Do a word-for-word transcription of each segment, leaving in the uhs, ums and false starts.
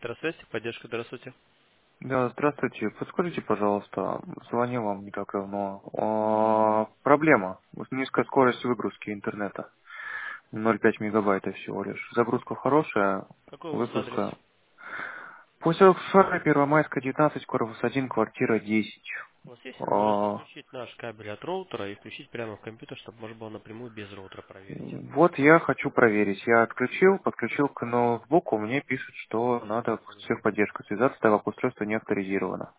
Здравствуйте, поддержка, здравствуйте. Да, здравствуйте. Подскажите, пожалуйста, звонил вам не так давно. А, проблема. Вот низкая скорость выгрузки интернета. ноль целых пять мегабайта всего лишь. Загрузка хорошая, Какой у вас адрес? выгрузка. Поселок Шара, Первомайская, девятнадцать, корпус один, квартира десять. У вас есть возможность А, отключить наш кабель от роутера и включить прямо в компьютер, чтобы можно было напрямую без роутера проверить? вот я хочу проверить. Я отключил, подключил к ноутбуку, мне пишут, что надо с техподдержкой связаться, так как устройство не авторизировано.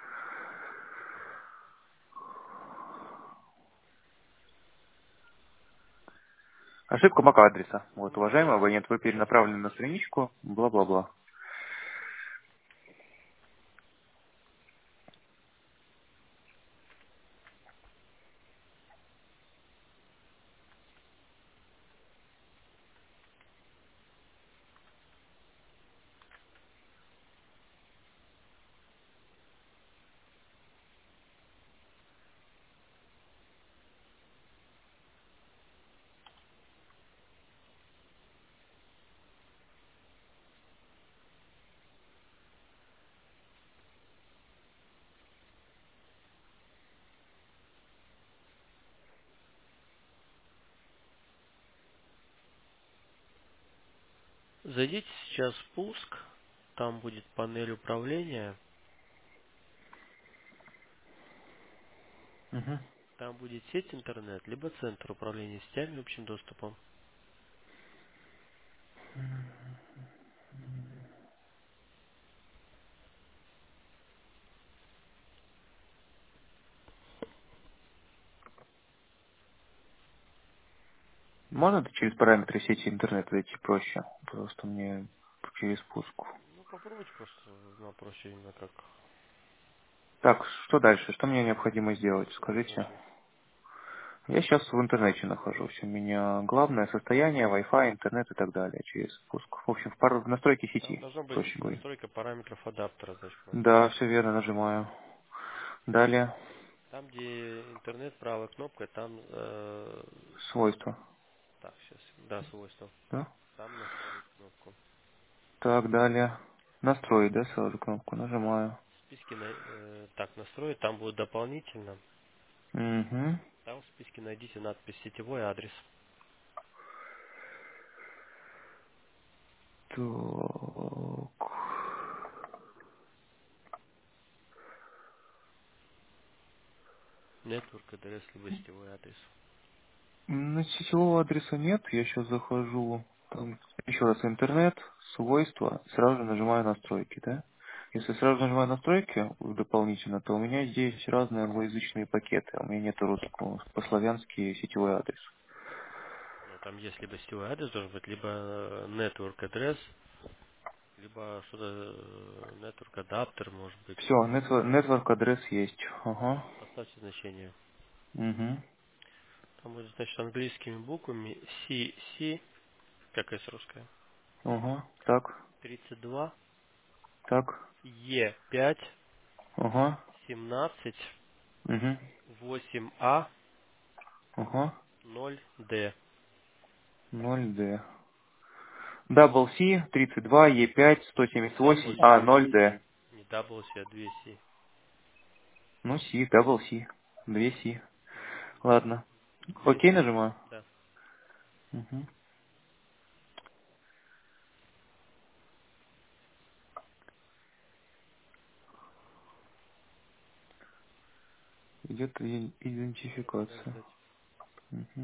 Ошибка мака адреса. Вот, Ну, уважаемый ясно. абонент, вы Сейчас перенаправлены на посмотрим. страничку, бла-бла-бла. Зайдите сейчас в пуск, там будет панель управления, Мгм. там будет сеть интернет, либо центр управления сетями и общим доступом. Можно это через параметры сети интернета зайти проще? Просто мне через пуск. Ну, попробуйте просто, ну, проще именно как Так, что дальше? Что мне необходимо сделать? зайти в Скажите. интернете. Я сейчас в интернете нахожусь. У меня главное состояние, Wi-Fi, интернет и так далее через пуск. В общем, в, пар... в настройки Там сети, должна быть проще говоря. настройка параметров адаптера, значит, Да, написано. все верно, нажимаю. Далее, Там, где интернет, правая кнопка, там, э, свойства. так, сейчас, да, свойства. Да? Там настроить кнопку. Так, далее. Настроить, да, сразу кнопку нажимаю. В списке, на- э, так, настроить, там будет дополнительно. Угу. Там в списке найдите надпись «Сетевой адрес». Так. Network адрес, либо сетевой адрес. Ну, сетевого адреса нет, я сейчас захожу, там, еще раз, интернет, свойства, сразу же нажимаю настройки, да? Если сразу нажимаю настройки дополнительно, то у меня здесь разные англоязычные пакеты, а у меня нет русского, по-славянски сетевой адрес. Ну, там есть либо сетевой адрес должен быть, либо э, network адрес, либо что-то э, network адаптер, может быть. Все, network адрес есть, ага, Поставьте значение. угу, Там будет, значит, английскими буквами C, C, как S русская, ага, так, тридцать два, так, E пять, ага, семнадцать, угу, восемь А, ага, ноль Д. ноль д. Дабл C, тридцать два, Е пять, сто Не семьдесят восемь, W А, C, ноль д. не W C, а две C. Ну, C, дабл C, две C. Две, Ладно. две Окей C, нажимаю? да. Угу. Идет и- Надо идентификация. подождать. Мгм.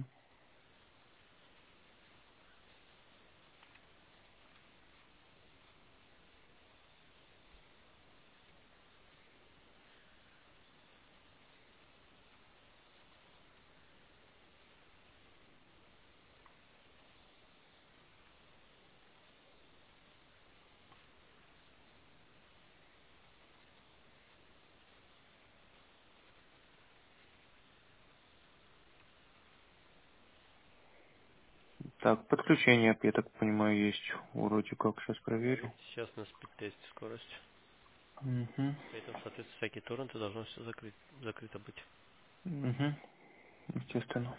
Так, подключение, я так понимаю, есть. Вроде как, сейчас проверю. Проверьте сейчас на спид-тесте скорость. Угу. При этом, соответственно, всякие торренты должно все закрыть, закрыто быть. Угу. Естественно.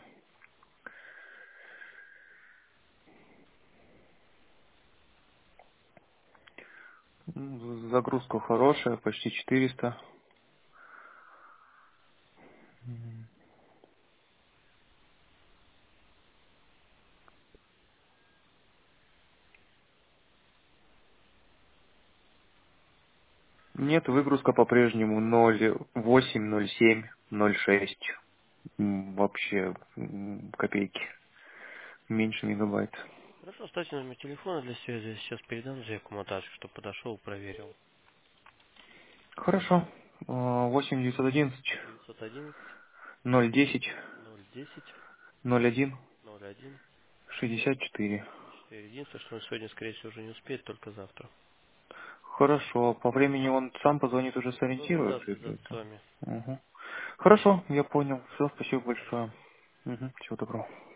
М, Загрузка хорошая, почти четыреста. М. Нет, выгрузка по-прежнему ноль восемь, ноль семь, ноль шесть. М, Вообще м, копейки. Меньше мегабайт. Хорошо, оставьте номер телефона для связи. Я сейчас передам заявку монтажу, чтобы подошел, проверил. Хорошо. А, восемь девятьсот одиннадцать девятьсот одиннадцать ноль десять ноль десять ноль один ноль один шестьдесят четыре. четыре. Единственное, что он сегодня, скорее всего, уже не успеет, только завтра. Хорошо. По времени он сам позвонит, уже Ну да, да, сориентируется, если связаться с это. вами. Угу. Хорошо, я понял. Все, спасибо Хорошо. большое. Угу. Всего доброго.